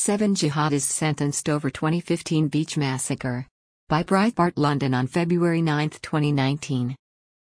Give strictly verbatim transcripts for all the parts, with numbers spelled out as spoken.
Seven jihadists sentenced over twenty fifteen beach massacre. By Breitbart London on February ninth, twenty nineteen.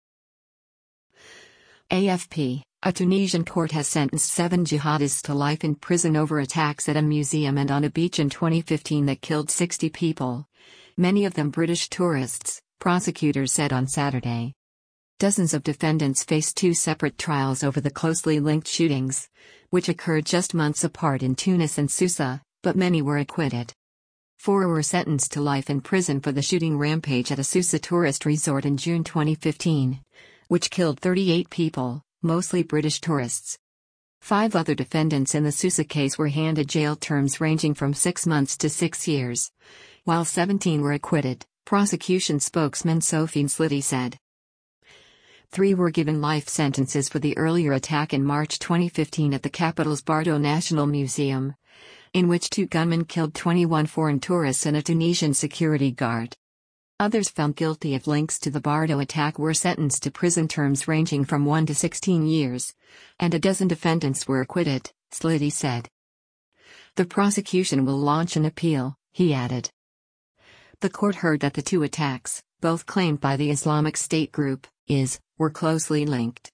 A F P, a Tunisian court has sentenced seven jihadists to life in prison over attacks at a museum and on a beach in twenty fifteen that killed sixty people. Many of them British tourists, prosecutors said on Saturday. Dozens of defendants face two separate trials over the closely linked shootings, which occurred just months apart in Tunis and Susa, but many were acquitted. Four were sentenced to life in prison for the shooting rampage at a Susa tourist resort in June twenty fifteen, which killed thirty-eight people, mostly British tourists. Five other defendants in the Susa case were handed jail terms ranging from six months to six years, while seventeen were acquitted, prosecution spokesman Sophie Slitty said. Three were given life sentences for the earlier attack in March twenty fifteen at the capital's Bardo National Museum, in which two gunmen killed twenty-one foreign tourists and a Tunisian security guard. Others found guilty of links to the Bardo attack were sentenced to prison terms ranging from one to sixteen years, and a dozen defendants were acquitted, Slitty said. The prosecution will launch an appeal, he added. The court heard that the two attacks, both claimed by the Islamic State group, I S, were closely linked.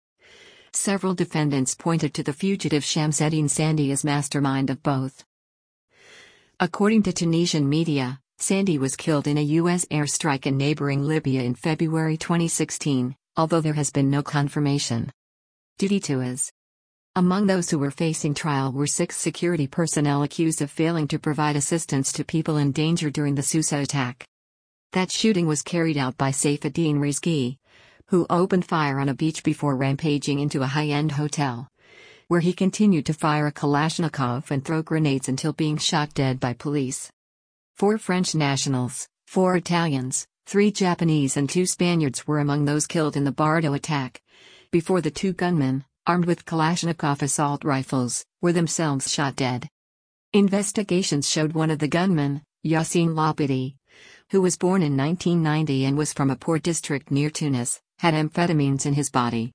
Several defendants pointed to the fugitive Shamseddine Sandy as mastermind of both. According to Tunisian media, Sandy was killed in a U S airstrike in neighboring Libya in February twenty sixteen, although there has been no confirmation. Duty to I S. Among those who were facing trial were six security personnel accused of failing to provide assistance to people in danger during the Susa attack. That shooting was carried out by Saifuddin Rizki, who opened fire on a beach before rampaging into a high-end hotel, where he continued to fire a Kalashnikov and throw grenades until being shot dead by police. Four French nationals, four Italians, three Japanese and two Spaniards were among those killed in the Bardo attack, before the two gunmen, armed with Kalashnikov assault rifles, were themselves shot dead. Investigations showed one of the gunmen, Yassine Labidi, who was born in nineteen ninety and was from a poor district near Tunis, had amphetamines in his body.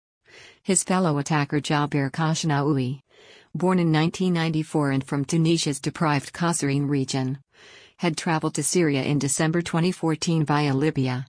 His fellow attacker Jabir Khashnaoui, born in nineteen ninety-four and from Tunisia's deprived Kasserine region, had traveled to Syria in December twenty fourteen via Libya.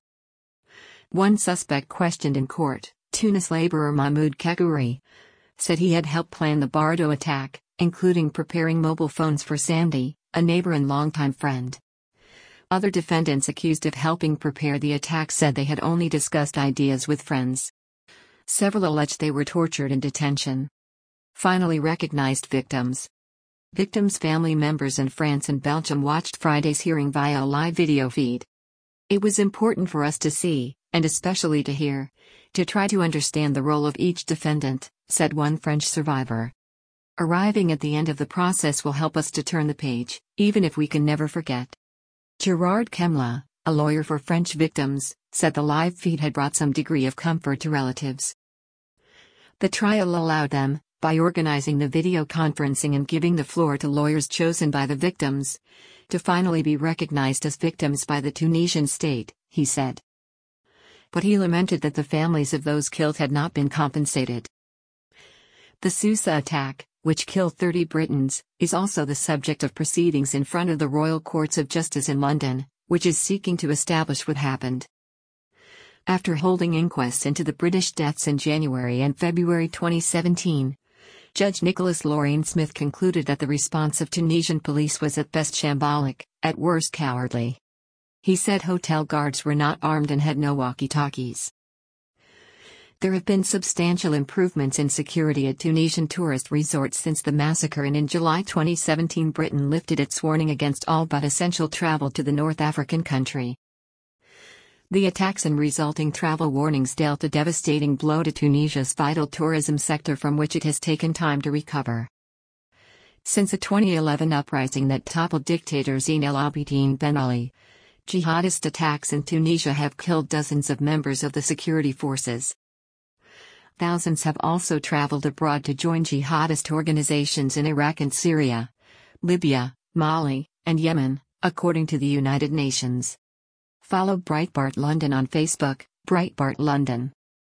One suspect questioned in court, Tunis laborer Mahmoud Kekouri, said he had helped plan the Bardo attack, including preparing mobile phones for Sandy, a neighbor and longtime friend. Other defendants accused of helping prepare the attack said they had only discussed ideas with friends. Several alleged they were tortured in detention. Finally recognized victims. Victims' family members in France and Belgium watched Friday's hearing via a live video feed. It was important for us to see, and especially to hear, to try to understand the role of each defendant, said one French survivor. Arriving at the end of the process will help us to turn the page, even if we can never forget. Gerard Kemla, a lawyer for French victims, said the live feed had brought some degree of comfort to relatives. The trial allowed them, by organizing the video conferencing and giving the floor to lawyers chosen by the victims, to finally be recognized as victims by the Tunisian state, he said. But he lamented that the families of those killed had not been compensated. The Susa attack, which killed thirty Britons, is also the subject of proceedings in front of the Royal Courts of Justice in London, which is seeking to establish what happened. After holding inquests into the British deaths in January and February twenty seventeen, Judge Nicholas Lorraine Smith concluded that the response of Tunisian police was at best shambolic, at worst cowardly. He said hotel guards were not armed and had no walkie-talkies. There have been substantial improvements in security at Tunisian tourist resorts since the massacre, and in July twenty seventeen Britain lifted its warning against all but essential travel to the North African country. The attacks and resulting travel warnings dealt a devastating blow to Tunisia's vital tourism sector, from which it has taken time to recover. Since a twenty eleven uprising that toppled dictator Zine El Abidine Ben Ali, jihadist attacks in Tunisia have killed dozens of members of the security forces. Thousands have also traveled abroad to join jihadist organizations in Iraq and Syria, Libya, Mali, and Yemen, according to the United Nations. Follow Breitbart London on Facebook, Breitbart London.